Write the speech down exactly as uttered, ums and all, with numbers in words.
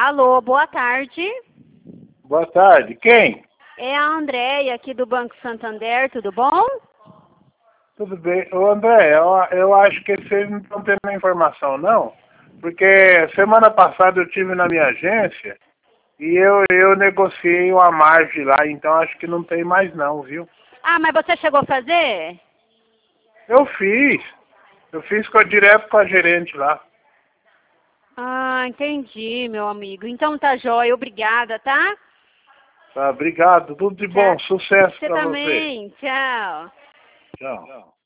Alô, boa tarde. Boa tarde. Quem? É a Andréia aqui do Banco Santander, tudo bom? Tudo bem. Ô André, eu, eu acho que vocês não estão tendo informação, não. Porque semana passada eu tive na minha agência e eu, eu negociei uma margem lá, então acho que não tem mais não, viu? Ah, mas você chegou a fazer? Eu fiz. Eu fiz com, direto com a gerente lá. Ah, entendi, meu amigo. Então tá jóia, obrigada, tá? Tá, obrigado. Tudo de bom. Tchau. Sucesso Você pra você. também, tchau. Tchau.